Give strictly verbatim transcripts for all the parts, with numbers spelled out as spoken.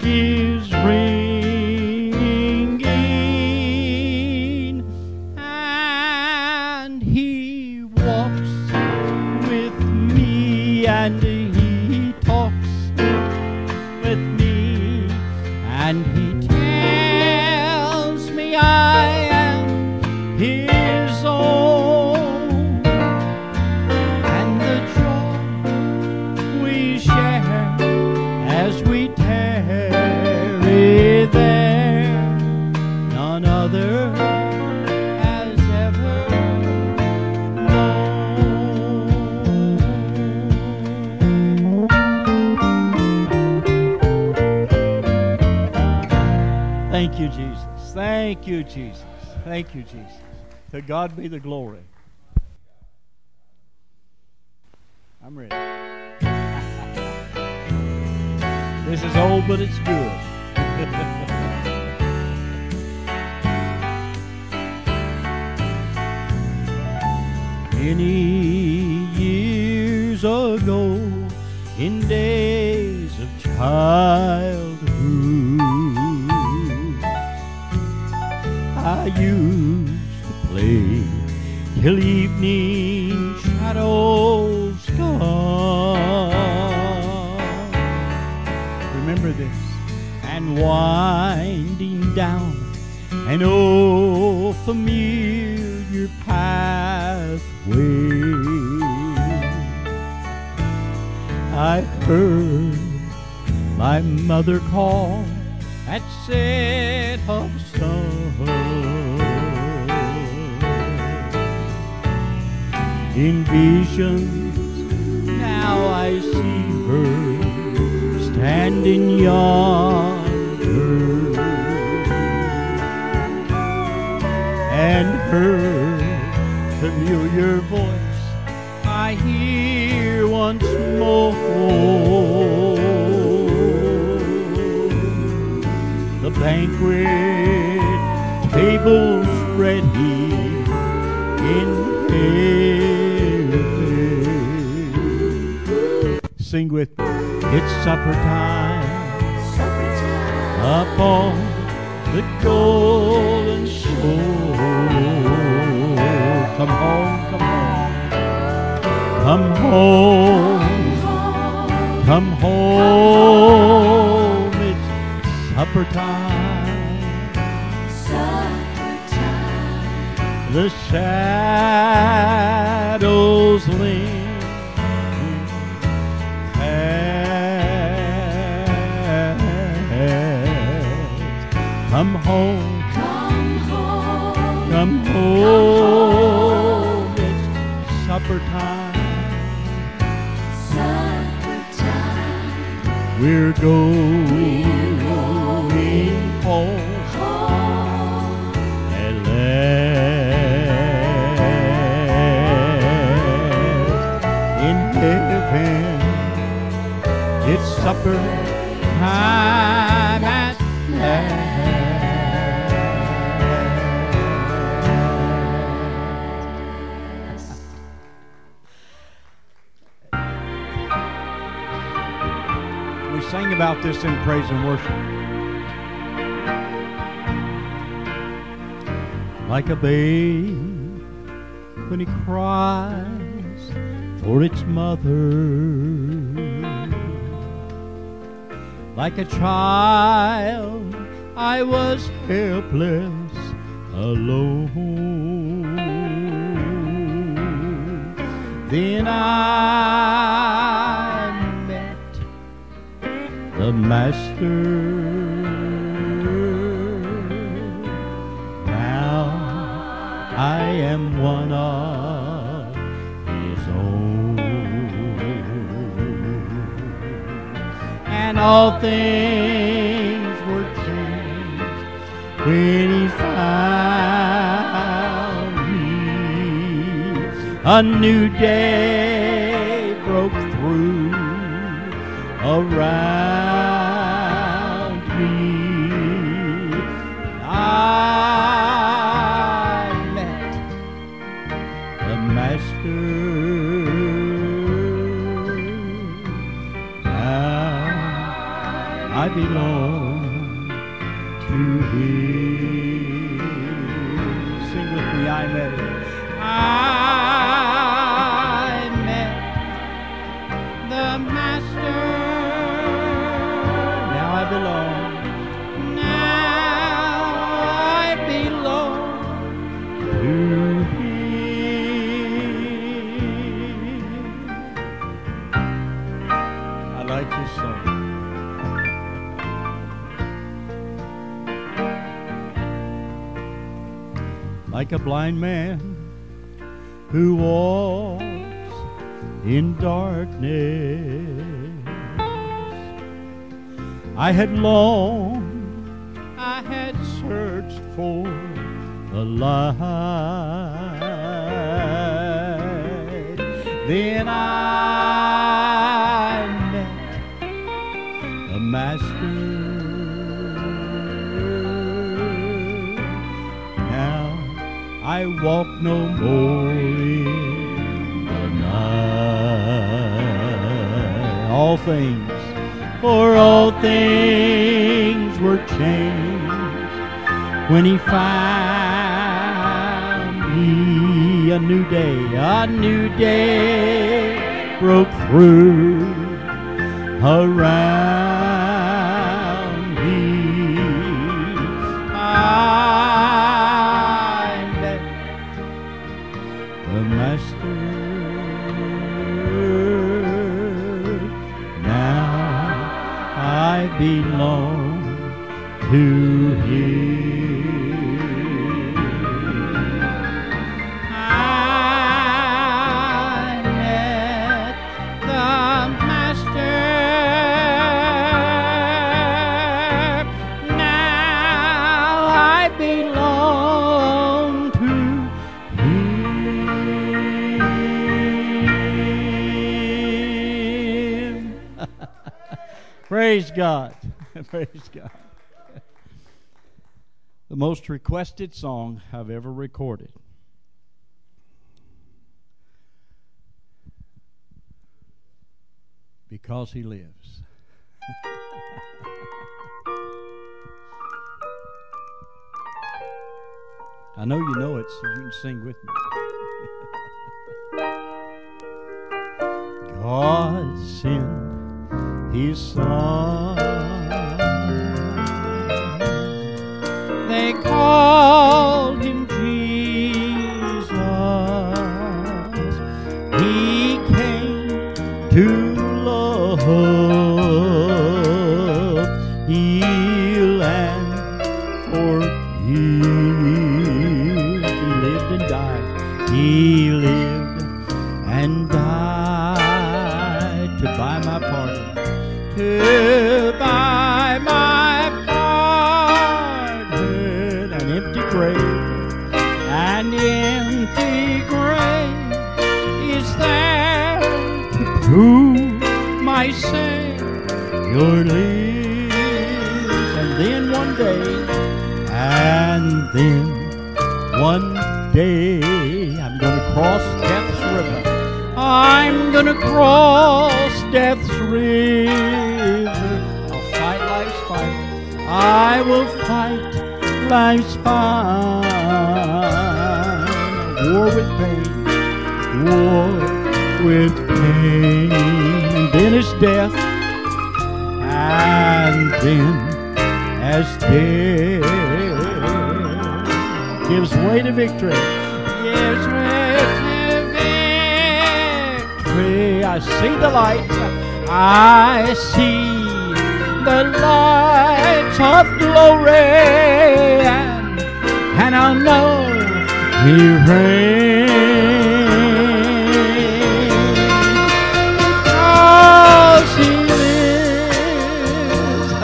is ringing, and He walks with me, and He talks with me, and He tells me I am His own, and the joy we share as we tarry there, none other has ever known. Thank you, Jesus. Thank you, Jesus. Thank you, Jesus. To God be the glory. I'm ready. This is old, but it's good. Many years ago, in days of childhood, I used to play till evening shadows gone. Remember this. And winding down an old familiar pathway, I heard my mother call at set of sun. In visions now I see her standing yonder, and her familiar voice I hear once more. The banquet table's ready in heaven. Sing with me. It's supper time, supper time, up on the golden shore. Come home, come home, come home, come home. It's supper time, supper time. The shadows linger. Come home, come home, come home. It's supper time, supper time. We're going, We're going home, home at last. In heaven, it's supper time at last. Sing about this in praise and worship. Like a babe when he cries for its mother, like a child I was helpless alone. Then I the Master. Now I am one of His own, and all things were changed when He found me. A new day broke through around me. I met the Master. Now I I belong to Him. Sing with me, I met Him. I met the Master. Now I belong. Now I belong to Him. I like this song. Like a blind man who walks in darkness, I had longed, I had searched for the light. Then I met the Master. I walk no more in the night. All things, for all things were changed when He found me. A new day, a new day broke through around me. The Master. Now I belong to Him. I met the Master. Now I belong to Him. Praise God. Praise God. The most requested song I've ever recorded. Because He lives. I know you know it, so you can sing with me. God sent His Son. They called Him Jesus. He came to love, heal, and forgive. He lived and died. He lived and died to buy my pardon, to buy my pardon. An empty grave, an empty grave is there to prove my Savior lives. And then one day, and then one day, I'm going to cross Death's River. I'm gonna cross Death's River. I'll fight life's fight. I will fight life's fight. War with pain, war with pain. And then is death, and then as death gives way to victory, gives way to I see the lights, I see the lights of glory, and, and I'll know He reigns. Because He lives,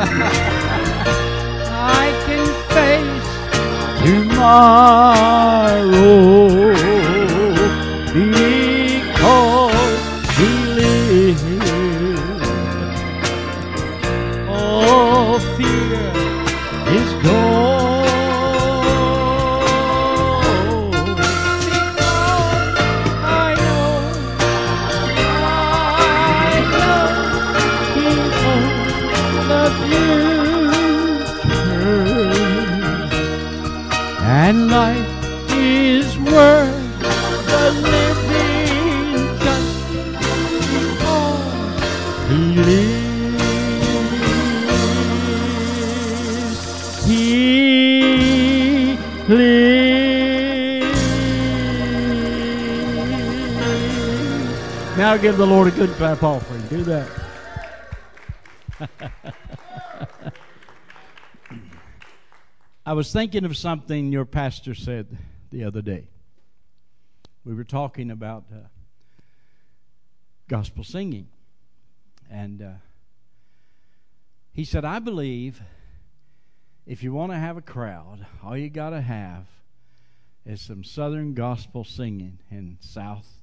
I can face tomorrow. Because He lives, all fear is gone. Because I know, I know He owns the And life is worth the living just because He lives. He lives. Now give the Lord a good clap offering. Do that. I was thinking of something your pastor said the other day. We were talking about uh, gospel singing. And uh, he said, I believe if you want to have a crowd, all you got to have is some southern gospel singing in southeast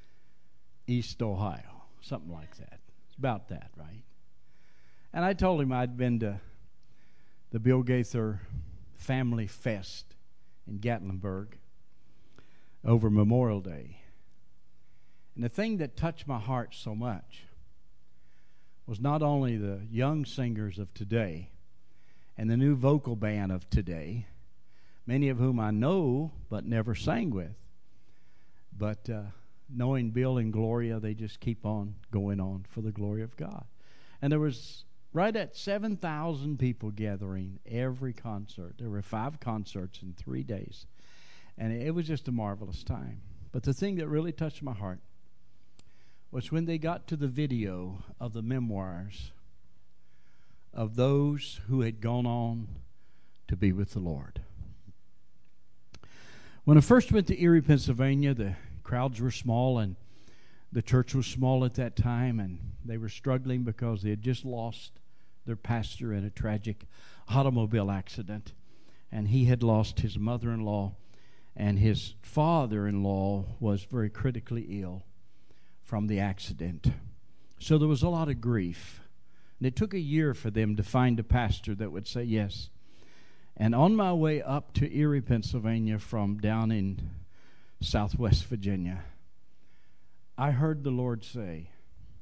Ohio. Something like that. It's about that, right? And I told him I'd been to the Bill Gaither Family Fest in Gatlinburg over Memorial Day. And the thing that touched my heart so much was not only the young singers of today and the new vocal band of today, many of whom I know but never sang with, but uh, knowing Bill and Gloria, they just keep on going on for the glory of God. And there was right at seven thousand people gathering every concert. There were five concerts in three days. And it was just a marvelous time. But the thing that really touched my heart was when they got to the video of the memoirs of those who had gone on to be with the Lord. When I first went to Erie, Pennsylvania, the crowds were small and the church was small at that time, and they were struggling because they had just lost their pastor in a tragic automobile accident, and he had lost his mother-in-law, and his father-in-law was very critically ill from the accident. So there was a lot of grief, and it took a year for them to find a pastor that would say yes. And on my way up to Erie, Pennsylvania from down in Southwest Virginia, I heard the Lord say,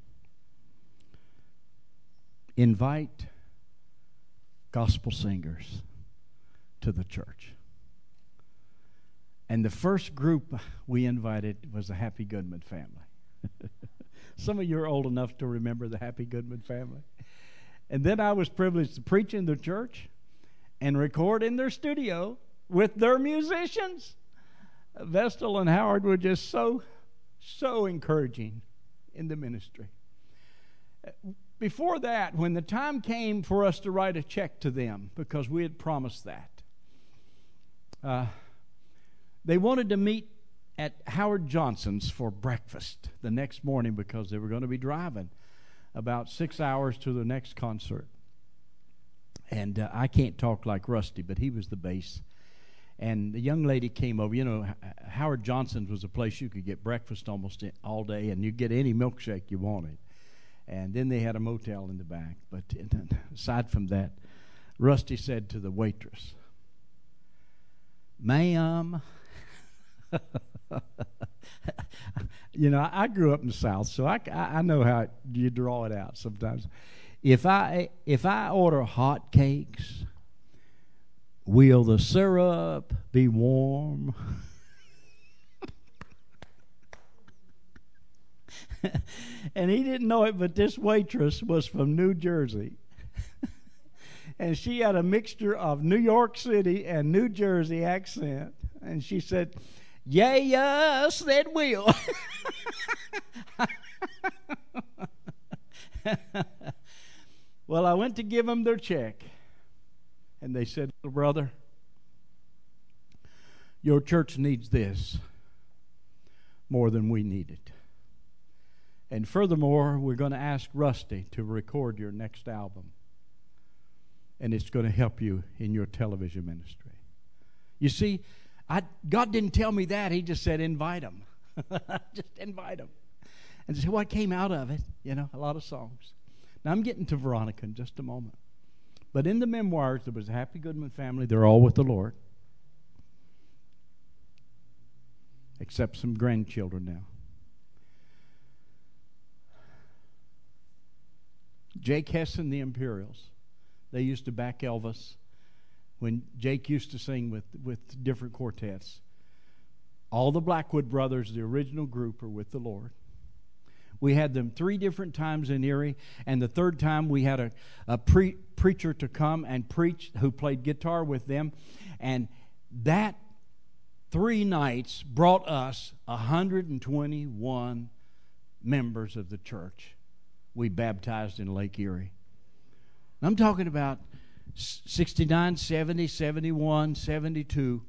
invite gospel singers to the church. And the first group we invited was the Happy Goodman family. Some of you are old enough to remember the Happy Goodman family. And then I was privileged to preach in their church and record in their studio with their musicians. Vestal and Howard were just so, so encouraging in the ministry. Before that, when the time came for us to write a check to them, because we had promised that, uh, they wanted to meet at Howard Johnson's for breakfast the next morning because they were going to be driving about six hours to the next concert. And uh, I can't talk like Rusty, but he was the bass. And the young lady came over. You know, Howard Johnson's was a place you could get breakfast almost all day, and you get any milkshake you wanted. And then they had a motel in the back. But aside from that, Rusty said to the waitress, "Ma'am," you know, I grew up in the South, so I, I know how you draw it out sometimes. If I if I order hot cakes, will the syrup be warm? And he didn't know it, but this waitress was from New Jersey. And she had a mixture of New York City and New Jersey accent. And she said, "Yeah, yes, that will." Well, I went to give them their check. And they said, "Little brother, your church needs this more than we need it. And furthermore, we're going to ask Rusty to record your next album. And it's going to help you in your television ministry." You see, I, God didn't tell me that. He just said, invite them. Just invite them. And so what came out of it, you know, a lot of songs. Now, I'm getting to Veronica in just a moment. But in the memoirs, there was a Happy Goodman family. They're all with the Lord. Except some grandchildren now. Jake Hess and the Imperials They used to back Elvis when Jake used to sing with, with different quartets. All the Blackwood brothers, the original group, are with the Lord. We had them three different times in Erie, and the third time we had a, a pre- preacher to come and preach who played guitar with them. And that three nights brought us one hundred twenty-one members of the church we baptized in Lake Erie. I'm talking about sixty-nine, seventy, seventy-one, seventy-two.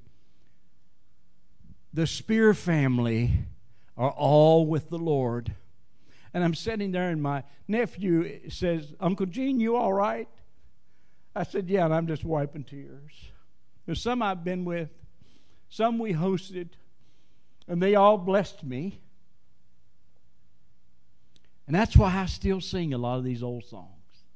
The Spear family are all with the Lord. And I'm sitting there, and my nephew says, "Uncle Gene, you all right?" I said, "Yeah," and I'm just wiping tears. There's some I've been with, some we hosted, and they all blessed me. And that's why I still sing a lot of these old songs.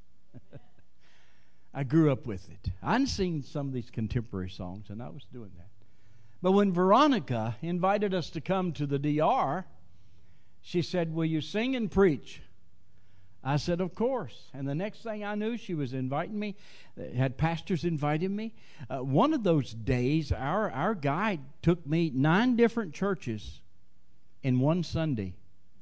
I grew up with it. I sing some of these contemporary songs, and I was doing that. But when Veronica invited us to come to the D R, she said, "Will you sing and preach?" I said, "Of course." And the next thing I knew, she was inviting me, had pastors inviting me. Uh, one of those days, our, our guide took me nine different churches in one Sunday.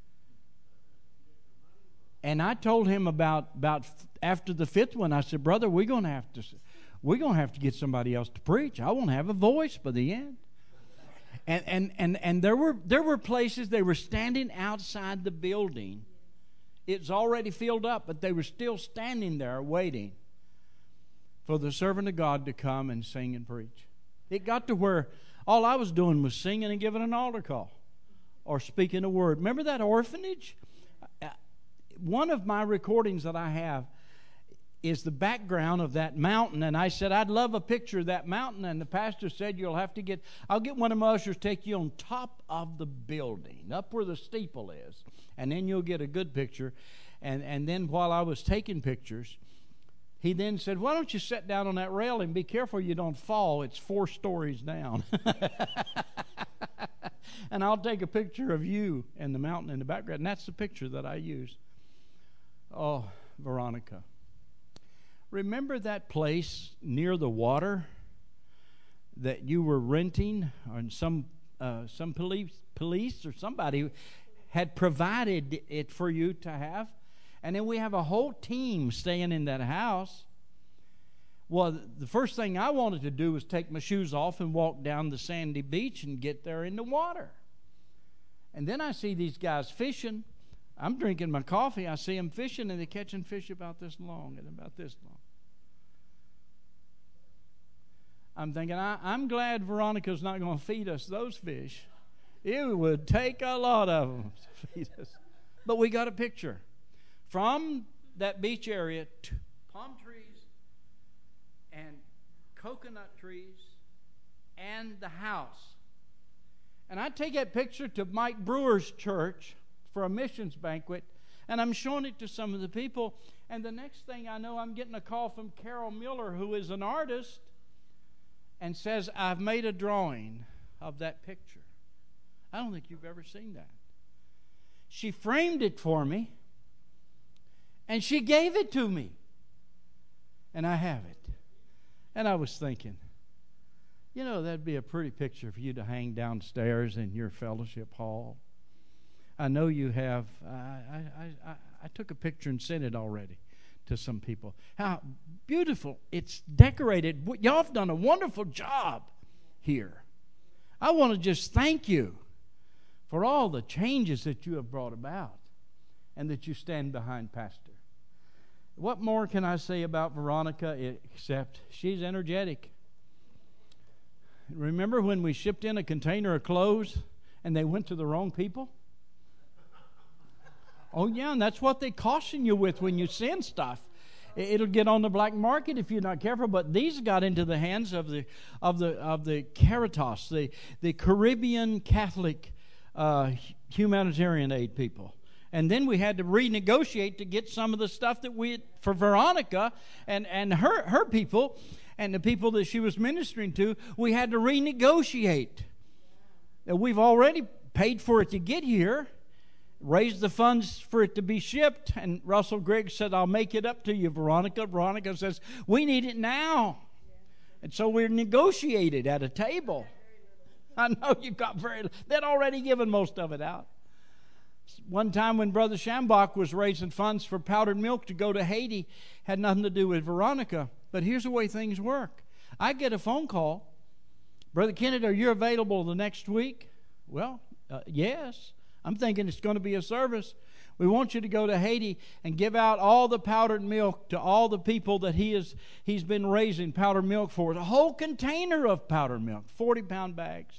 And I told him about, about after the fifth one, I said, "Brother, we're going to have to we're going to have to get somebody else to preach. I won't have a voice by the end." And and and and there were there were places they were standing outside the building. It's already filled up, but they were still standing there waiting for the servant of God to come and sing and preach. It got to where all I was doing was singing and giving an altar call or speaking a word. Remember that orphanage? One of my recordings that I have is the background of that mountain, and I said, "I'd love a picture of that mountain," and the pastor said, "You'll have to get, I'll get one of my ushers, take you on top of the building, up where the steeple is, and then you'll get a good picture." And, and then while I was taking pictures, he then said, "Why don't you sit down on that rail and be careful you don't fall. It's four stories down." And I'll take a picture of you and the mountain in the background, and that's the picture that I used. Oh, Veronica. Remember that place near the water that you were renting, or some uh, some police police or somebody had provided it for you to have? And then we have a whole team staying in that house. Well, the first thing I wanted to do was take my shoes off and walk down the sandy beach and get there in the water. And then I see these guys fishing. I'm drinking my coffee. I see them fishing, and they're catching fish about this long and about this long. I'm thinking, I, I'm glad Veronica's not going to feed us those fish. It would take a lot of them to feed us. But we got a picture. From that beach area, to palm trees and coconut trees and the house. And I take that picture to Mike Brewer's church for a missions banquet, and I'm showing it to some of the people. And the next thing I know, I'm getting a call from Carol Miller, who is an artist, and says, "I've made a drawing of that picture." I don't think you've ever seen that. She framed it for me, and she gave it to me. And I have it. And I was thinking, you know, that'd be a pretty picture for you to hang downstairs in your fellowship hall. I know you have. I, I, I, I took a picture and sent it already to some people. How beautiful. It's decorated. Y'all have done a wonderful job here. I want to just thank you for all the changes that you have brought about and that you stand behind, Pastor. What more can I say about Veronica except she's energetic? Remember when we shipped in a container of clothes and they went to the wrong people? Oh, yeah, and that's what they caution you with when you send stuff. It'll get on the black market if you're not careful. But these got into the hands of the of the of the Caritas, the the Caribbean Catholic uh, humanitarian aid people. And then we had to renegotiate to get some of the stuff that we for Veronica and and her her people and the people that she was ministering to. We had to renegotiate. We've already paid for it to get here. raised the funds for it to be shipped, and Russell Griggs said, I'll make it up to you, Veronica. Veronica says, we need it now. And so we negotiated at a table. I know you got very, they'd already given most of it out. One time when Brother Schambach was raising funds for powdered milk to go to Haiti, had nothing to do with Veronica. But here's the way things work. I get a phone call. Brother Kennedy, are you available the next week? Well, uh, yes. I'm thinking it's going to be a service. We want you to go to Haiti and give out all the powdered milk to all the people that he is, he's been raising powdered milk for. A whole container of powdered milk, forty-pound bags.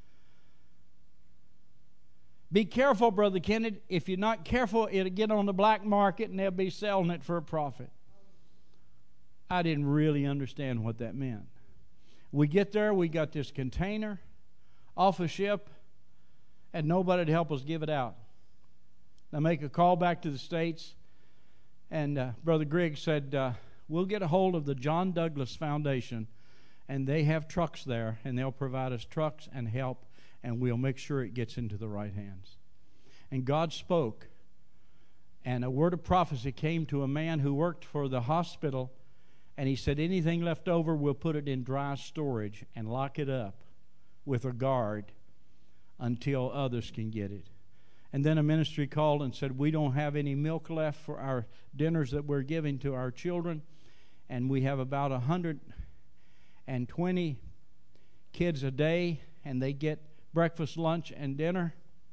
Be careful, Brother Kennedy. If you're not careful, it'll get on the black market and they'll be selling it for a profit. I didn't really understand what that meant. We get there, we got this container off a ship, and nobody to help us give it out. I make a call back to the States, and uh, Brother Griggs said, uh, we'll get a hold of the John Douglas Foundation, and they have trucks there, and they'll provide us trucks and help, and we'll make sure it gets into the right hands. And God spoke, and a word of prophecy came to a man who worked for the hospital, and he said, anything left over, we'll put it in dry storage and lock it up with a guard until others can get it. And then a ministry called and said, we don't have any milk left for our dinners that we're giving to our children, and we have about one hundred twenty kids a day, and they get breakfast, lunch, and dinner.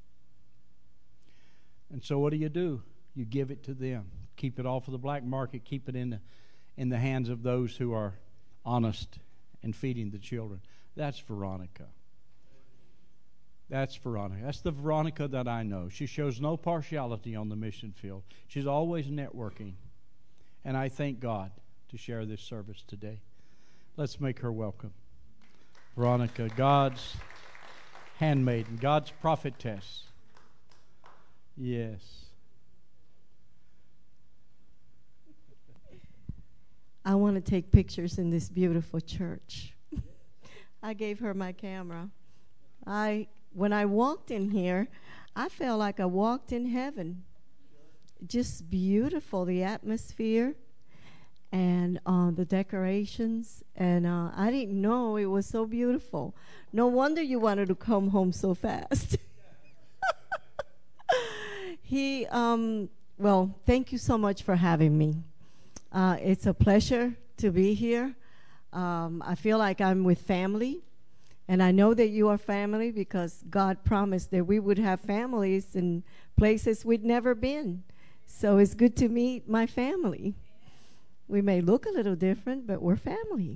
And so what do you do? You give it to them. Keep it off of the black market. Keep it in the, in the hands of those who are honest and feeding the children. That's Veronica. That's Veronica. That's the Veronica that I know. She shows no partiality on the mission field. She's always networking. And I thank God to share this service today. Let's make her welcome. Veronica, God's handmaiden, God's prophetess. Yes. I want to take pictures in this beautiful church. I gave her my camera. I when I walked in here, I felt like I walked in heaven. Just beautiful, the atmosphere and uh, the decorations. And uh, I didn't know it was so beautiful. No wonder you wanted to come home so fast. he, um, well, thank you so much for having me. Uh, it's a pleasure to be here. Um, I feel like I'm with family. And I know that you are family because God promised that we would have families in places we'd never been. So it's good to meet my family. We may look a little different, but we're family.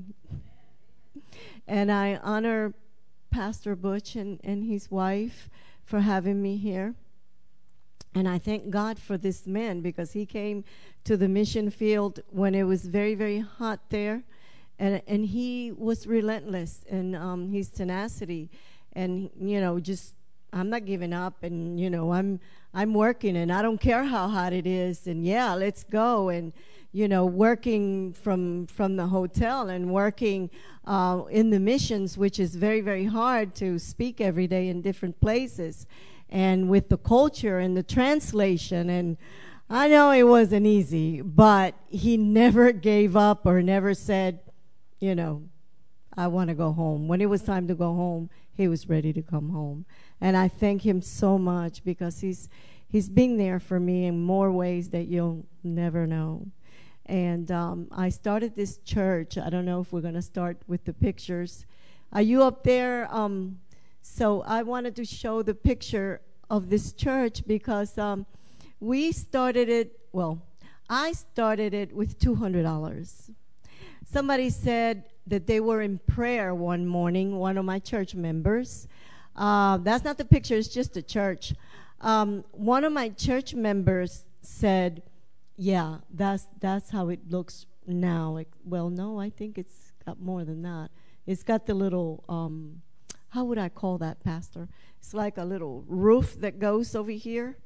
And I honor Pastor Butch and, and his wife for having me here. And I thank God for this man because he came to the mission field when it was very, very hot there. And and he was relentless in um, his tenacity, and you know, just I'm not giving up, and you know, I'm I'm working, and I don't care how hot it is, and yeah, let's go, and you know, working from from the hotel and working uh, in the missions, which is very very hard to speak every day in different places, and with the culture and the translation, and I know it wasn't easy, but he never gave up or never said, you know, I want to go home. When it was time to go home, he was ready to come home. And I thank him so much because he's he's been there for me in more ways that you'll never know. And um, I started this church. I don't know if we're going to start with the pictures. Are you up there? Um, so I wanted to show the picture of this church because um, we started it, well, I started it with two hundred dollars. Somebody said that they were in prayer one morning, one of my church members. Uh, that's not the picture, it's just a church. Um, one of my church members said, yeah, that's that's how it looks now. Like, well, no, I think it's got more than that. It's got the little, um, how would I call that, Pastor? It's like a little roof that goes over here.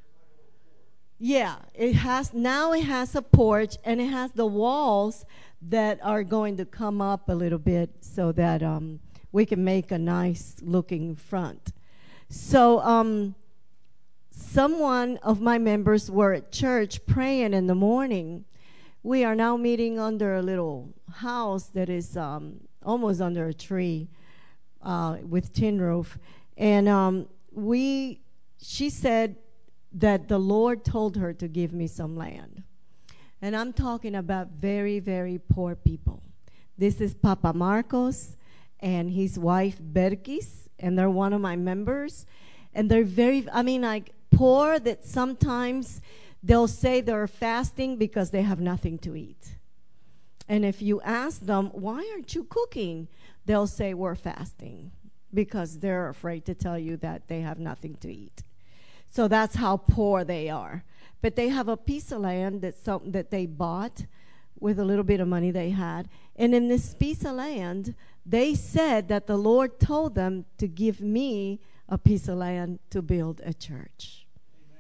Yeah, it has, now it has a porch, and it has the walls that are going to come up a little bit so that um, we can make a nice looking front. So um, someone of my members were at church praying in the morning. We are now meeting under a little house that is um, almost under a tree uh, with tin roof. And um, we, she said that the Lord told her to give me some land. And I'm talking about very, very poor people. This is Papa Marcos and his wife Berkis, and they're one of my members. And they're very, I mean, like poor that sometimes they'll say they're fasting because they have nothing to eat. And if you ask them, why aren't you cooking? They'll say, we're fasting, because they're afraid to tell you that they have nothing to eat. So that's how poor they are. But they have a piece of land that's something that they bought with a little bit of money they had. And in this piece of land, they said that the Lord told them to give me a piece of land to build a church.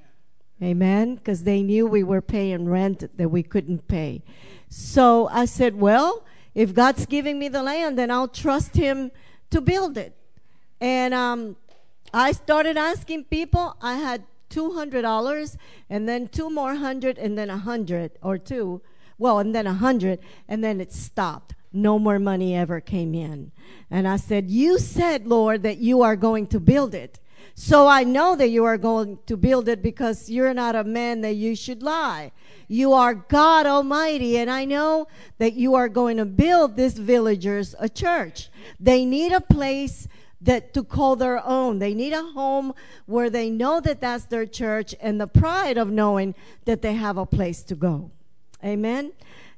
Amen? Because they knew we were paying rent that we couldn't pay. So I said, well, if God's giving me the land, then I'll trust him to build it. And um, I started asking people. I had two hundred dollars, and then two more hundred, and then a hundred or two. Well, and then a hundred, and then it stopped. No more money ever came in. And I said, you said, Lord, that you are going to build it. So I know that you are going to build it, because you're not a man that you should lie. You are God Almighty, and I know that you are going to build these villagers a church. They need a place that to call their own. They need a home where they know that that's their church, and the pride of knowing that they have a place to go. Amen.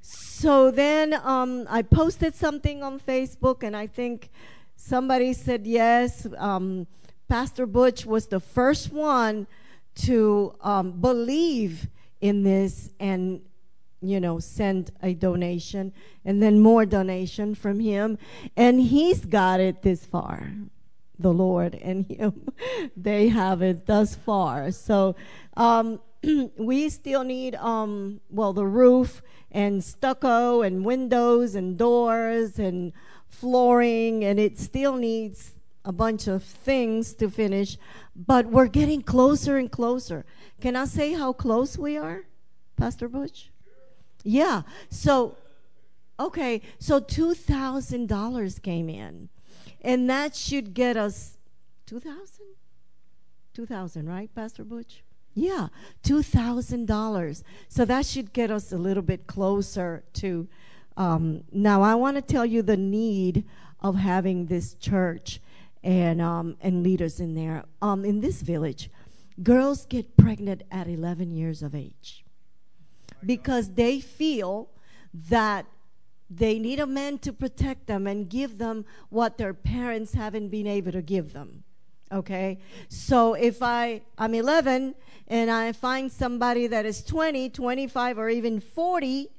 So then um, I posted something on Facebook, and I think somebody said yes. Um, Pastor Butch was the first one to um, believe in this and, you know, send a donation, and then more donation from him. And he's got it this far. The Lord and him, they have it thus far. So um, we still need, um, well, the roof and stucco and windows and doors and flooring, and it still needs a bunch of things to finish, but we're getting closer and closer. Can I say how close we are, Pastor Butch? Yeah. So, okay, so two thousand dollars came in. And that should get us two thousand? two thousand, right, Pastor Butch? Yeah, two thousand dollars. So that should get us a little bit closer to. Um, now, I want to tell you the need of having this church and um, and leaders in there. Um, in this village, girls get pregnant at eleven years of age because they feel that they need a man to protect them and give them what their parents haven't been able to give them, okay? So if I, I'm eleven and I find somebody that is twenty, twenty-five, or even forty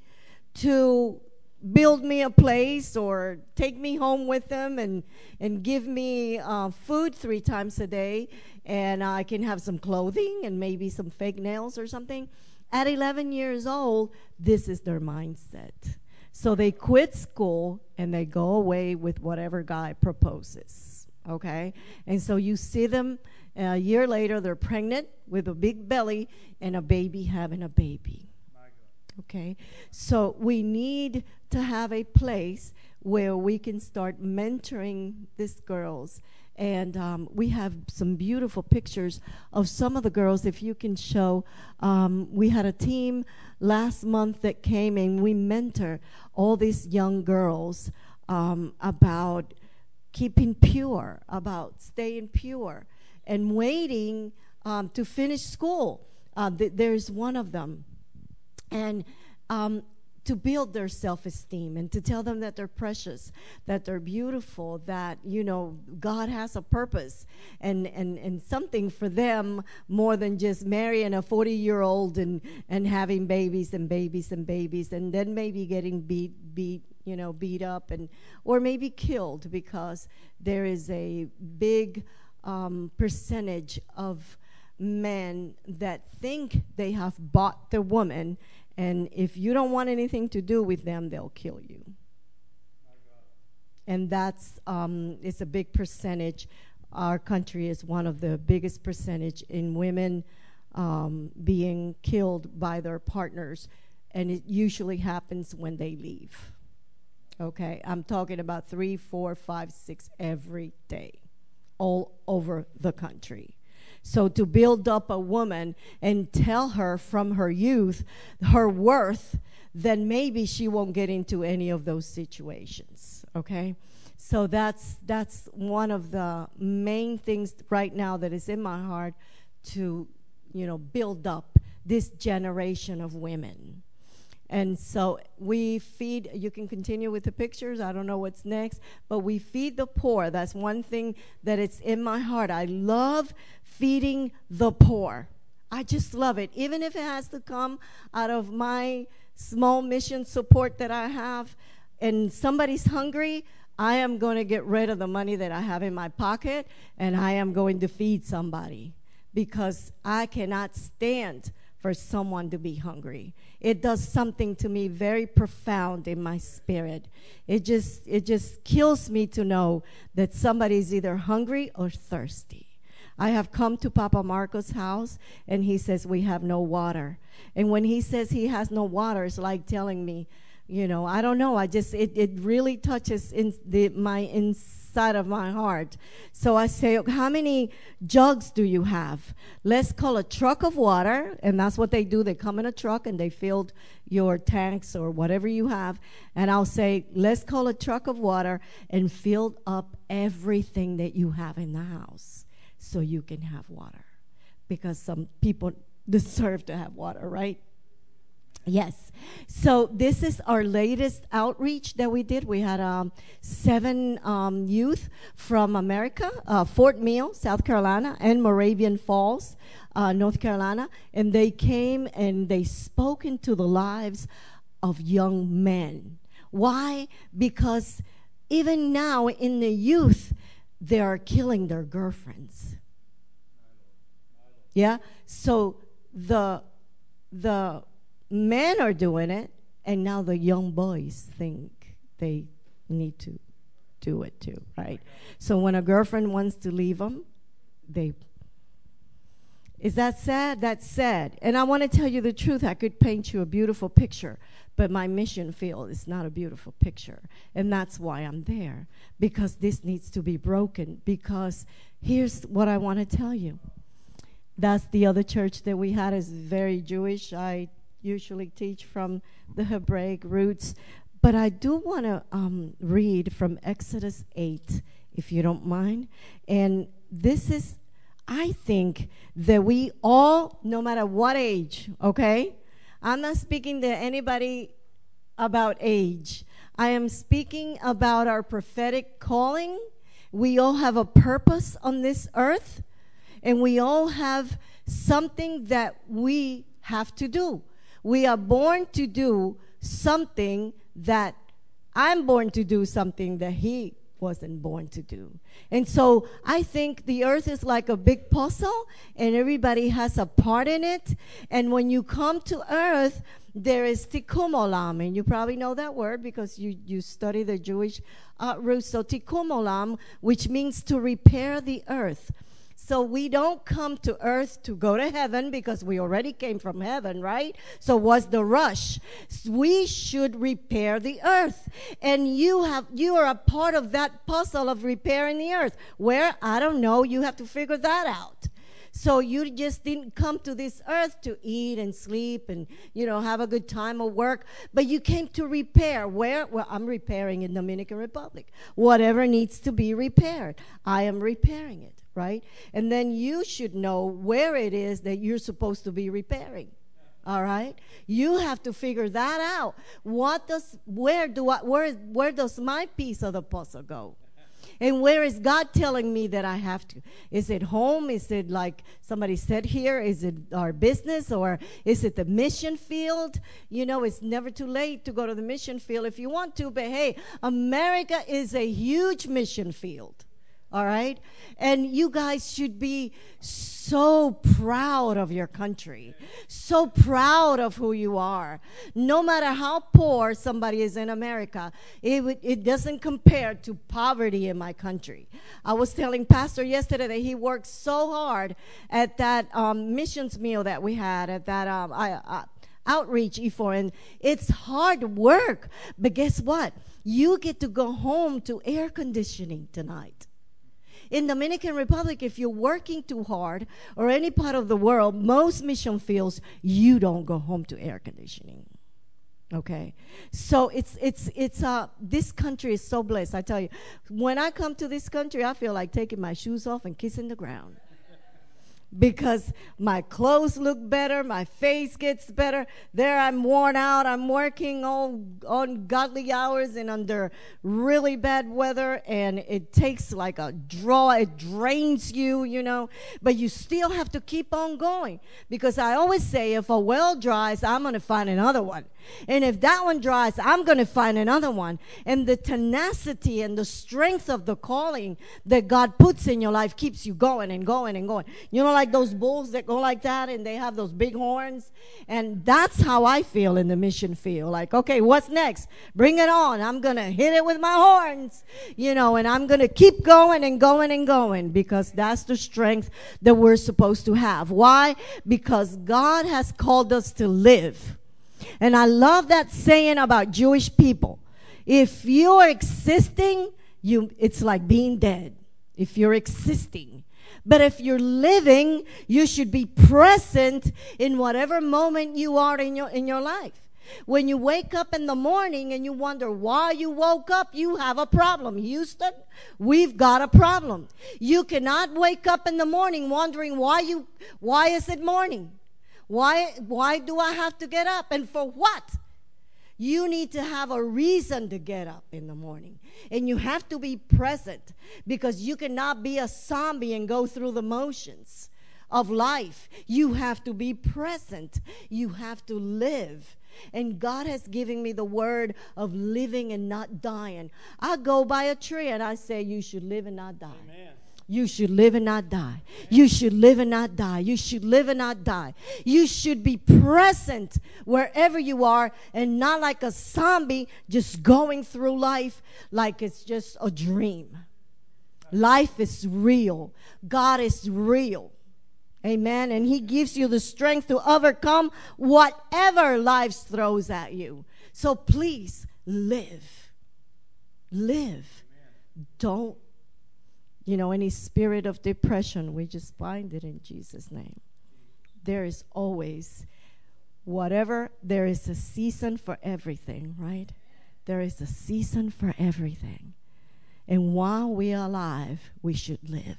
to build me a place or take me home with them and, and give me uh, food three times a day, and I can have some clothing and maybe some fake nails or something, at eleven years old, this is their mindset. So they quit school and they go away with whatever guy proposes, okay? And so you see them a year later, they're pregnant with a big belly and a baby having a baby, okay? So we need to have a place where we can start mentoring these girls. And um, we have some beautiful pictures of some of the girls, if you can show. Um, we had a team last month that came, and we mentor all these young girls um, about keeping pure, about staying pure, and waiting um, to finish school. Uh, th- there's one of them. And um, to build their self-esteem and to tell them that they're precious, that they're beautiful, that, you know, God has a purpose and, and, and something for them more than just marrying a forty-year-old and, and having babies and babies and babies and then maybe getting beat, beat, you know, beat up and or maybe killed, because there is a big um, percentage of men that think they have bought the woman, and if you don't want anything to do with them, they'll kill you. And that's um, it's a big percentage. Our country is one of the biggest percentage in women um, being killed by their partners, and it usually happens when they leave. Okay, I'm talking about three, four, five, six every day, all over the country. So to build up a woman and tell her from her youth her worth, then maybe she won't get into any of those situations. Okay, so that's that's one of the main things right now that is in my heart, to, you know, build up this generation of women. And so we feed, you can continue with the pictures, I don't know what's next, but we feed the poor. That's one thing that it's in my heart. I love feeding the poor. I just love it. Even if it has to come out of my small mission support that I have, and somebody's hungry, I am going to get rid of the money that I have in my pocket, and I am going to feed somebody, because I cannot stand for someone to be hungry. It does something to me very profound in my spirit. It just it just kills me to know that somebody is either hungry or thirsty. I have come to Papa Marco's house, and he says we have no water. And when he says he has no water, it's like telling me, you know, I don't know. I just it it really touches in the my inside of my heart. So I say, how many jugs do you have? Let's call a truck of water, and that's what they do. They come in a truck and they filled your tanks or whatever you have. And I'll say, let's call a truck of water and fill up everything that you have in the house so you can have water, because some people deserve to have water, right? Yes. So this is our latest outreach that we did. We had um, seven um, youth from America, uh, Fort Mill, South Carolina, and Moravian Falls, uh, North Carolina. And they came and they spoke into the lives of young men. Why? Because even now in the youth, they are killing their girlfriends. Yeah? So the the... men are doing it, and now the young boys think they need to do it too, right? So when a girlfriend wants to leave them, they... Is that sad? That's sad. And I want to tell you the truth. I could paint you a beautiful picture, but my mission field is not a beautiful picture. And that's why I'm there, because this needs to be broken. Because here's what I want to tell you. That's the other church that we had, is very Jewish. I usually teach from the Hebraic roots, but I do want to um, read from Exodus eight, if you don't mind. And this is, I think, that we all, no matter what age, okay? I'm not speaking to anybody about age. I am speaking about our prophetic calling. We all have a purpose on this earth, and we all have something that we have to do. We are born to do something that I'm born to do, something that he wasn't born to do. And so I think the earth is like a big puzzle, and everybody has a part in it. And when you come to earth, there is tikkun olam, and you probably know that word because you, you study the Jewish uh, roots. So tikkun olam, which means to repair the earth. So we don't come to earth to go to heaven, because we already came from heaven, right? So what's the rush? We should repair the earth. And you have you are a part of that puzzle of repairing the earth. Where? I don't know. You have to figure that out. So you just didn't come to this earth to eat and sleep and, you know, have a good time of work. But you came to repair. Where? Well, I'm repairing in Dominican Republic. Whatever needs to be repaired, I am repairing it, right? And then you should know where it is that you're supposed to be repairing. All right? You have to figure that out. What does, where do I, where, where does my piece of the puzzle go? And where is God telling me that I have to? Is it home? Is it like somebody said here? Is it our business? Or is it the mission field? You know, it's never too late to go to the mission field if you want to. But hey, America is a huge mission field. All right? And you guys should be so proud of your country, so proud of who you are. No matter how poor somebody is in America, it, w- it doesn't compare to poverty in my country. I was telling Pastor yesterday that he worked so hard at that um, missions meal that we had, at that um, I, uh, outreach, E four, and it's hard work. But guess what? You get to go home to air conditioning tonight. In Dominican Republic, if you're working too hard, or any part of the world, most mission fields, you don't go home to air conditioning. Okay, so it's it's it's uh this country is so blessed. I tell you, when I come to this country, I feel like taking my shoes off and kissing the ground. Because my clothes look better, my face gets better. There I'm worn out. I'm working all ungodly hours and under really bad weather, and it takes like a draw. It drains you, you know. But you still have to keep on going, because I always say, if a well dries, I'm going to find another one. And if that one dries, I'm going to find another one. And the tenacity and the strength of the calling that God puts in your life keeps you going and going and going. You know, like those bulls that go like that and they have those big horns. And that's how I feel in the mission field. Like, okay, what's next? Bring it on. I'm going to hit it with my horns, you know, and I'm going to keep going and going and going, because that's the strength that we're supposed to have. Why? Because God has called us to live. And I love that saying about Jewish people. If you're existing, you it's like being dead. If you're existing. But if you're living, you should be present in whatever moment you are in your in your life. When you wake up in the morning and you wonder why you woke up, you have a problem. Houston, we've got a problem. You cannot wake up in the morning wondering why you why is it morning? Why, why do I have to get up? And for what? You need to have a reason to get up in the morning. And you have to be present, because you cannot be a zombie and go through the motions of life. You have to be present. You have to live. And God has given me the word of living and not dying. I go by a tree and I say, you should live and not die. Amen. You should live and not die. You should live and not die. You should live and not die. You should be present wherever you are, and not like a zombie just going through life like it's just a dream. Life is real. God is real. Amen. And He gives you the strength to overcome whatever life throws at you. So please live. Live. Don't. You know, any spirit of depression, we just bind it in Jesus' name. There is always, whatever, there is a season for everything, right? There is a season for everything. And while we are alive, we should live.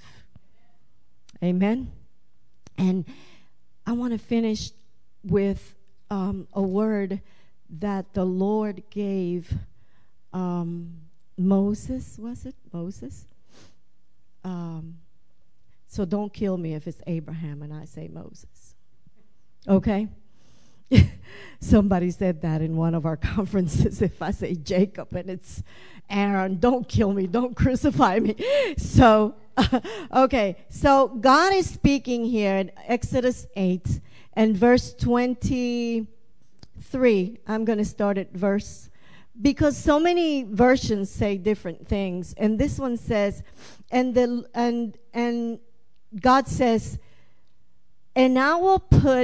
Amen? And I want to finish with um, a word that the Lord gave um, Moses, was it? Moses? Um, so don't kill me if it's Abraham and I say Moses. Okay? Somebody said that in one of our conferences. If I say Jacob and it's Aaron, don't kill me, don't crucify me. So, okay. So God is speaking here in Exodus eight and verse twenty-three. I'm going to start at verse, because so many versions say different things. And this one says, and the and and God says, and I will put,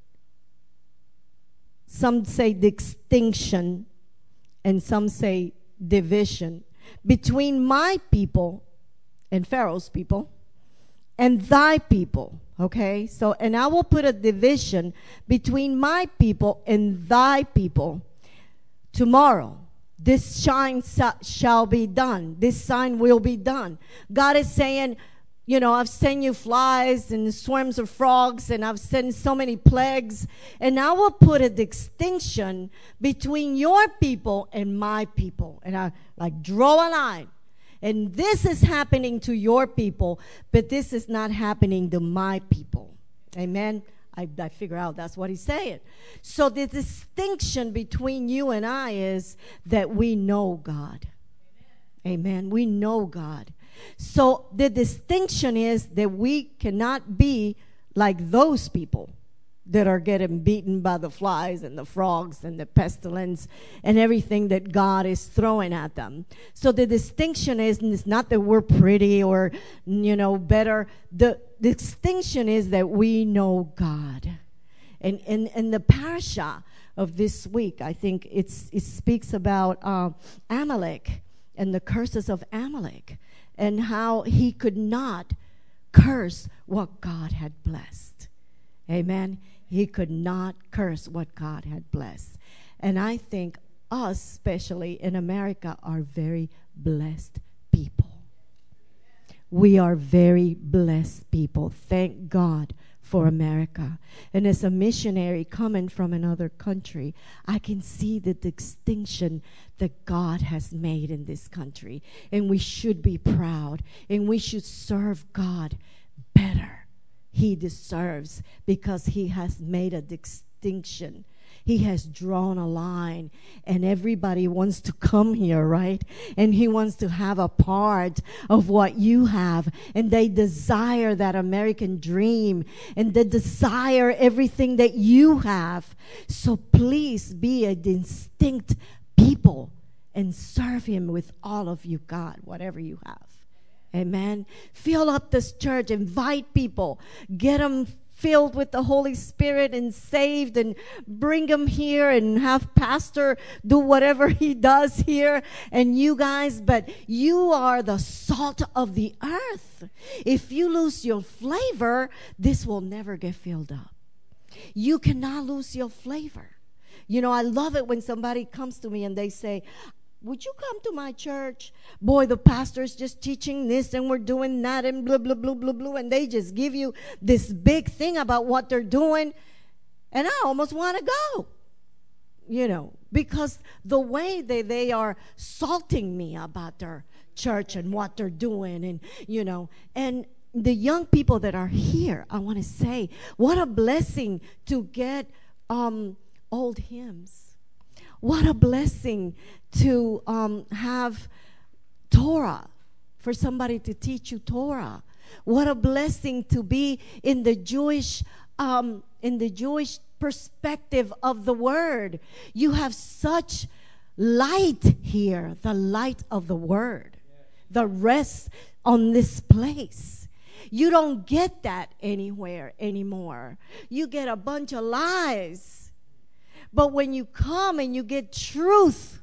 some say distinction, and some say division, between my people and Pharaoh's people and thy people. Okay? So, and I will put a division between my people and thy people. Tomorrow, this sign shall be done. This sign will be done. God is saying, you know, I've sent you flies and swarms of frogs, and I've sent so many plagues, and I will put a distinction between your people and my people. And I like draw a line. And this is happening to your people, but this is not happening to my people. Amen. I, I figure out that's what he's saying. So the distinction between you and I is that we know God. Amen. Amen. We know God. So the distinction is that we cannot be like those people that are getting beaten by the flies and the frogs and the pestilence and everything that God is throwing at them. So the distinction is, it's not that we're pretty or, you know, better. The distinction is that we know God. And in and, and the parasha of this week, I think it's it speaks about uh, Amalek and the curses of Amalek and how he could not curse what God had blessed. Amen. He could not curse what God had blessed. And I think us, especially in America, are very blessed people. We are very blessed people. Thank God for America. And as a missionary coming from another country, I can see the distinction that God has made in this country. And we should be proud. And we should serve God better. He deserves, because he has made a distinction. He has drawn a line, and everybody wants to come here, right? And he wants to have a part of what you have, and they desire that American dream, and they desire everything that you have. So please be a distinct people and serve him with all of you, God, whatever you have. Amen. Fill up this church. Invite people. Get them filled with the Holy Spirit and saved, and bring them here and have pastor do whatever he does here and you guys. But you are the salt of the earth. If you lose your flavor, this will never get filled up. You cannot lose your flavor. You know, I love it when somebody comes to me and they say, would you come to my church? Boy, the pastor's just teaching this and we're doing that and blah, blah, blah, blah, blah. And they just give you this big thing about what they're doing. And I almost want to go, you know, because the way they, they are salting me about their church and what they're doing and, you know, and the young people that are here, I want to say, what a blessing to get um, old hymns. What a blessing to um, have Torah, for somebody to teach you Torah. What a blessing to be in the Jewish, um, in the Jewish perspective of the word. You have such light here, the light of the word, the rest on this place. You don't get that anywhere anymore. You get a bunch of lies. But when you come and you get truth,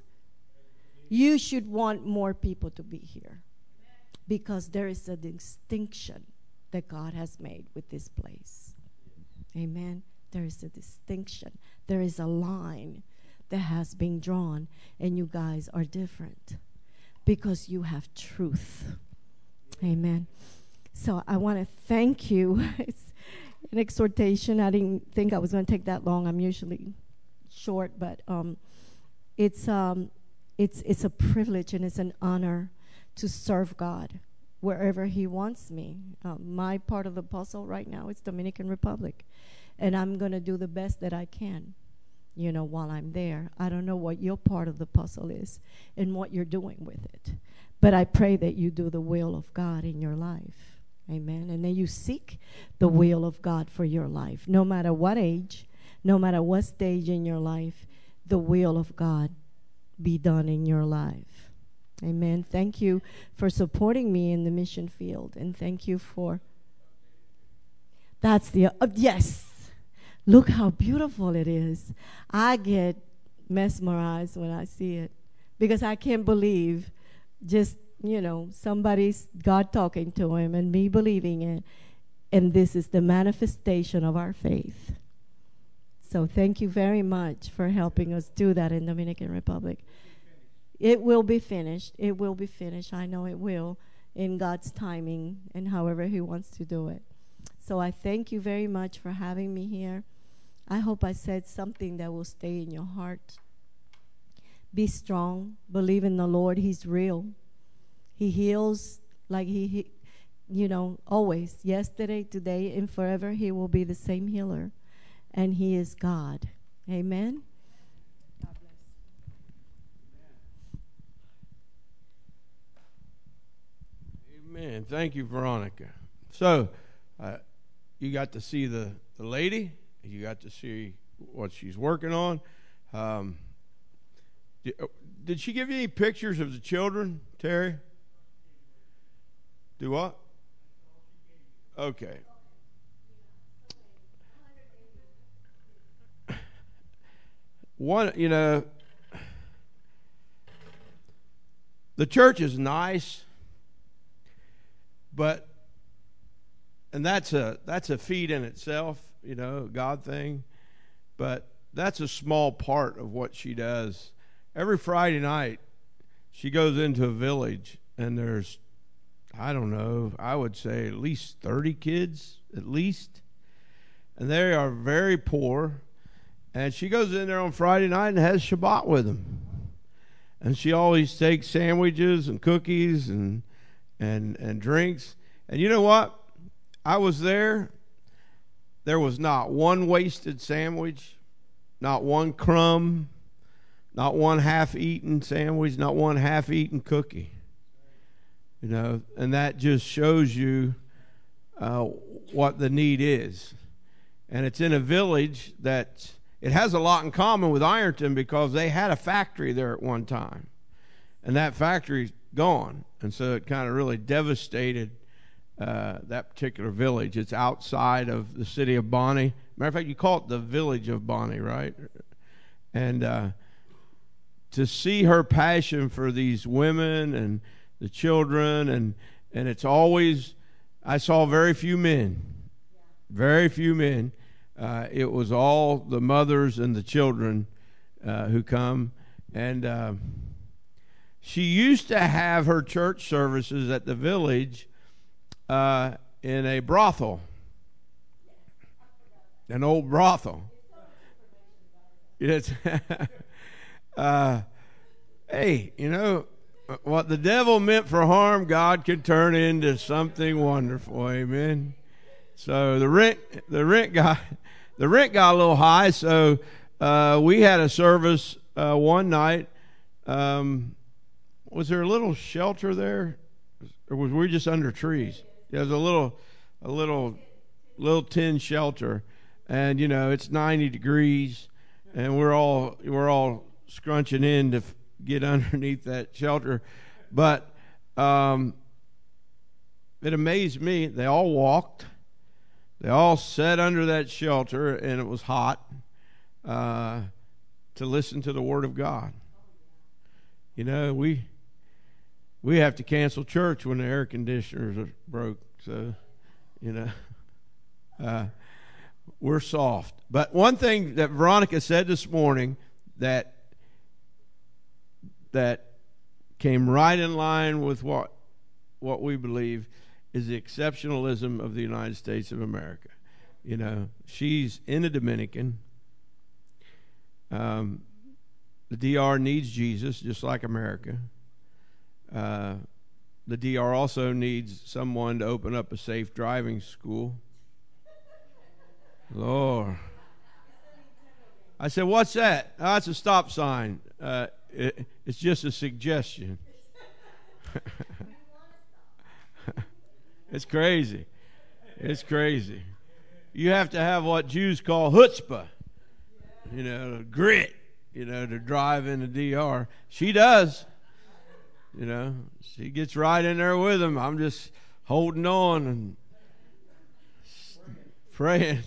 you should want more people to be here, because there is a distinction that God has made with this place. Amen. There is a distinction. There is a line that has been drawn, and you guys are different because you have truth. Amen. So I want to thank you. It's an exhortation. I didn't think I was going to take that long. I'm usually short, but um, it's um, it's it's a privilege and it's an honor to serve God wherever He wants me. Um, my part of the puzzle right now is Dominican Republic, and I'm going to do the best that I can, you know, while I'm there. I don't know what your part of the puzzle is and what you're doing with it, but I pray that you do the will of God in your life. Amen. And then you seek the will of God for your life, no matter what age, no matter what stage in your life, the will of God be done in your life. Amen. Thank you for supporting me in the mission field. And thank you for... That's the... Uh, yes. Look how beautiful it is. I get mesmerized when I see it, because I can't believe just, you know, somebody's God talking to him and me believing it. And this is the manifestation of our faith. So thank you very much for helping us do that in Dominican Republic. It will be finished. It will be finished. I know it will, in God's timing and however He wants to do it. So I thank you very much for having me here. I hope I said something that will stay in your heart. Be strong. Believe in the Lord. He's real. He heals like he, he you know, always. Yesterday, today, and forever, He will be the same healer. And He is God. Amen. God bless. Amen. Thank you, Veronica. So, uh, you got to see the, the lady. You got to see what she's working on. Um, did, did she give you any pictures of the children, Terry? Do what? Okay. One, you know, the church is nice, but, and that's a that's a feat in itself, you know, a God thing, but that's a small part of what she does. Every Friday night, she goes into a village, and there's, I don't know, I would say at least thirty kids, at least, and they are very poor. And she goes in there on Friday night and has Shabbat with them. And she always takes sandwiches and cookies and and and drinks. And you know what? I was there. There was not one wasted sandwich, not one crumb, not one half-eaten sandwich, not one half-eaten cookie. You know, and that just shows you uh, what the need is. And it's in a village that's, it has a lot in common with Ironton because they had a factory there at one time. And that factory's gone. And so it kind of really devastated uh, that particular village. It's outside of the city of Bonnie. Matter of fact, you call it the village of Bonnie, right? And uh, to see her passion for these women and the children, and, and it's always, I saw very few men. Very few men. Uh, it was all the mothers and the children uh, who come. And uh, she used to have her church services at the village uh, in a brothel, an old brothel. It's uh, hey, you know, what the devil meant for harm, God can turn into something wonderful. Amen. So the rent, the rent got, the rent got a little high. So uh, we had a service uh, one night. Um, was there a little shelter there, or was we just under trees? There was a little, a little, little tin shelter, and you know it's ninety degrees, and we're all we're all scrunching in to f- get underneath that shelter, but um, it amazed me. They all walked. They all sat under that shelter, and it was hot, uh, to listen to the Word of God. You know, we we have to cancel church when the air conditioners are broke. So, you know, uh, we're soft. But one thing that Veronica said this morning that that came right in line with what what we believe is the exceptionalism of the United States of America. You know, she's in the Dominican. Um, the D R needs Jesus, just like America. Uh, the D R also needs someone to open up a safe driving school. Lord. I said, what's that? Oh, it's a stop sign. Uh, it, it's just a suggestion. It's crazy. It's crazy. You have to have what Jews call chutzpah, you know, grit, you know, to drive in the D R. She does. You know, she gets right in there with him. I'm just holding on and praying.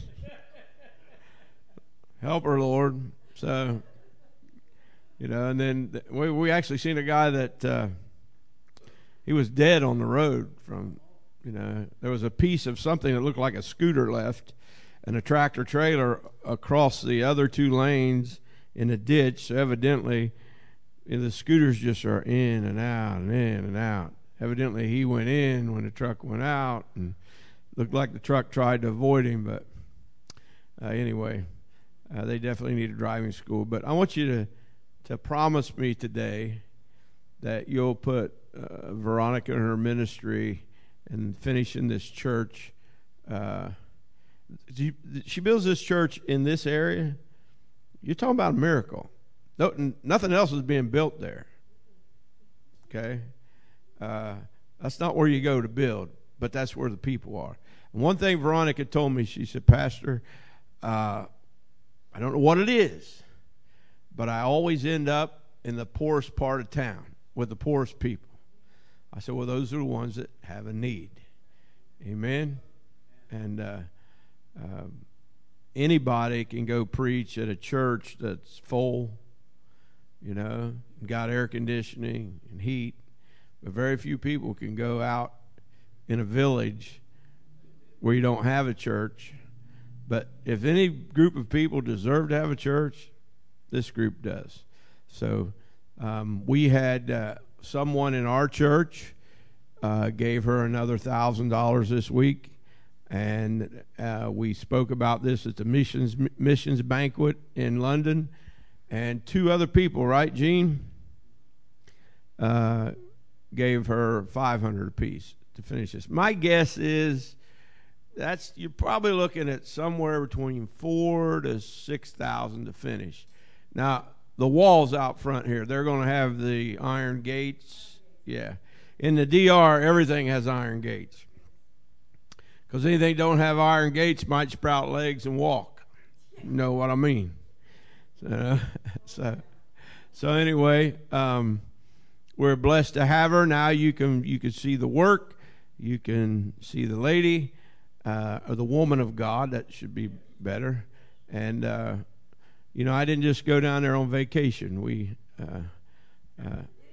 Help her, Lord. So, you know, and then we we actually seen a guy that uh, he was dead on the road from. You know, there was a piece of something that looked like a scooter left and a tractor trailer across the other two lanes in a ditch. So evidently, you know, the scooters just are in and out and in and out. Evidently, he went in when the truck went out, and looked like the truck tried to avoid him. But uh, anyway, uh, they definitely need a driving school. But I want you to, to promise me today that you'll put uh, Veronica in her ministry and finishing this church. Uh, you, she builds this church in this area. You're talking about a miracle. No, nothing else is being built there. Okay? Uh, That's not where you go to build, but that's where the people are. And one thing Veronica told me, she said, Pastor, uh, I don't know what it is, but I always end up in the poorest part of town with the poorest people. I said, well, those are the ones that have a need. Amen? And uh, uh, anybody can go preach at a church that's full, you know, got air conditioning and heat, but very few people can go out in a village where you don't have a church. But if any group of people deserve to have a church, this group does. So um, we had uh, someone in our church uh, gave her another one thousand dollars this week, and uh, we spoke about this at the missions missions banquet in London, and two other people, right, Gene, uh, gave her five hundred dollars apiece to finish this. My guess is that's you're probably looking at somewhere between four to six thousand to finish. Now the walls out front here, they're going to have the iron gates. Yeah, in the D R, everything has iron gates, because anything don't have iron gates might sprout legs and walk. You know what I mean? So, so, so anyway, um, we're blessed to have her. Now you can you can see the work, you can see the lady. Uh, or the woman of God, that should be better. And, uh, you know, I didn't just go down there on vacation. We, uh, uh,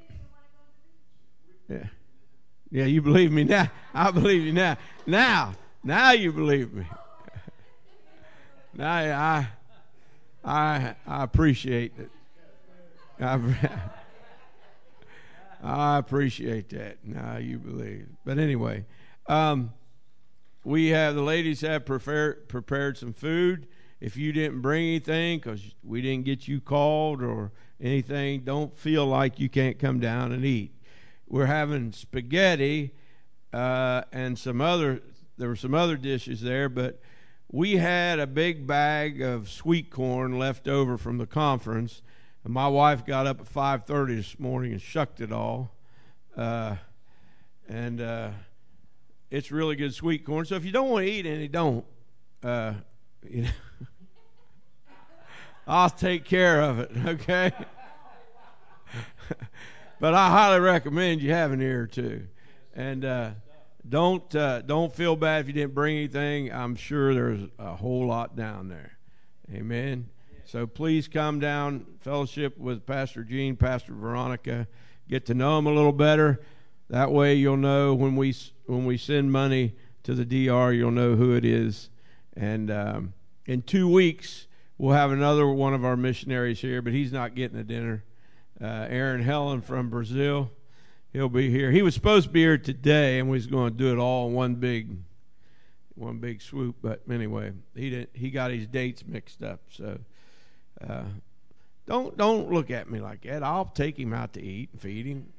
yeah, yeah, you believe me now. I believe you now. Now, now you believe me. Now I, I, I appreciate it. I, I appreciate that. Now you believe. But anyway, um, we have, the ladies have prepared, prepared some food. If you didn't bring anything because we didn't get you called or anything, don't feel like you can't come down and eat. We're having spaghetti uh, and some other, there were some other dishes there, but we had a big bag of sweet corn left over from the conference, and my wife got up at five thirty this morning and shucked it all. Uh, and... Uh, It's really good sweet corn. So if you don't want to eat any, don't. Uh, you know, I'll take care of it, okay? But I highly recommend you have an ear or two. And uh, don't uh, don't feel bad if you didn't bring anything. I'm sure there's a whole lot down there. Amen. So please come down, fellowship with Pastor Gene, Pastor Veronica, get to know them a little better. That way you'll know when we when we send money to the D R, you'll know who it is. And um, in two weeks, we'll have another one of our missionaries here, but he's not getting a dinner. Uh, Aaron Helen from Brazil, he'll be here. He was supposed to be here today, and we was going to do it all in one big, one big swoop. But anyway, he didn't. He got his dates mixed up. So uh, don't don't look at me like that. I'll take him out to eat and feed him.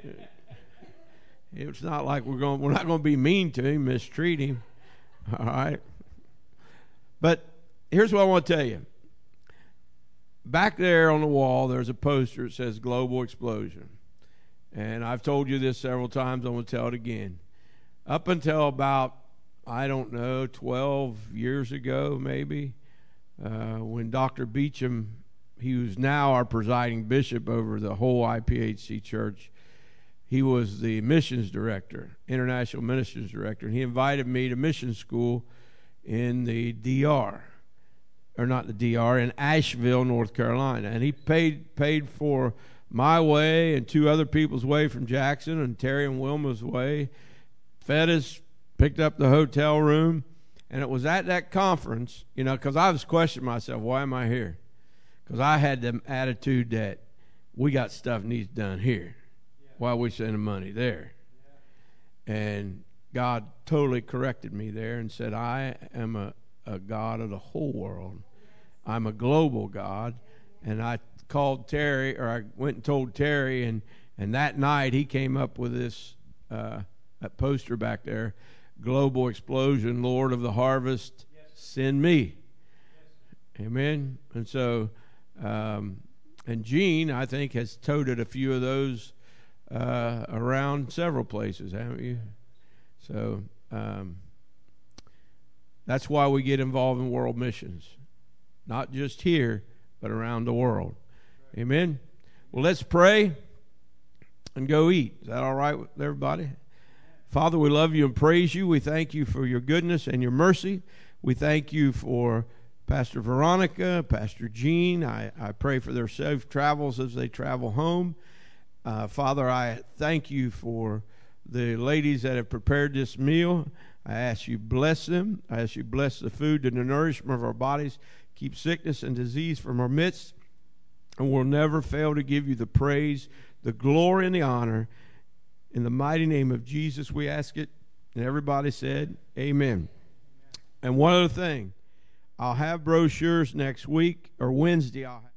It's not like we're going. We're not going to be mean to him, mistreat him. All right. But here's what I want to tell you. Back there on the wall, there's a poster that says "Global Explosion," and I've told you this several times. I'm going to tell it again. Up until about I don't know twelve years ago, maybe, uh, when Doctor Beecham, he was now our presiding bishop over the whole I P H C church. He was the missions director, international ministers director, and he invited me to mission school in the D R, or not the D R, in Asheville, North Carolina. And he paid paid for my way and two other people's way from Jackson, and Terry and Wilma's way, fed us, picked up the hotel room. And it was at that conference, you know, because I was questioning myself, why am I here? Because I had the attitude that we got stuff needs done here. Why are we sending money there? And God totally corrected me there and said, I am a, a God of the whole world. I'm a global God. And I called Terry, or I went and told Terry, and, and that night he came up with this uh, that poster back there, Global Explosion, Lord of the Harvest, yes. Send me. Yes. Amen. And so, um, and Gene, I think, has toted a few of those uh, around several places, haven't you? So um, that's why we get involved in world missions, not just here, but around the world. Amen. Well, let's pray and go eat. Is that all right with everybody? Father, we love you and praise you. We thank you for your goodness and your mercy. We thank you for Pastor Veronica, Pastor Gene. I, I pray for their safe travels as they travel home. Uh, Father, I thank you for the ladies that have prepared this meal. I ask you bless them. I ask you bless the food and the nourishment of our bodies. Keep sickness and disease from our midst. And we'll never fail to give you the praise, the glory, and the honor. In the mighty name of Jesus, we ask it. And everybody said, amen. And one other thing, I'll have brochures next week, or Wednesday I'll have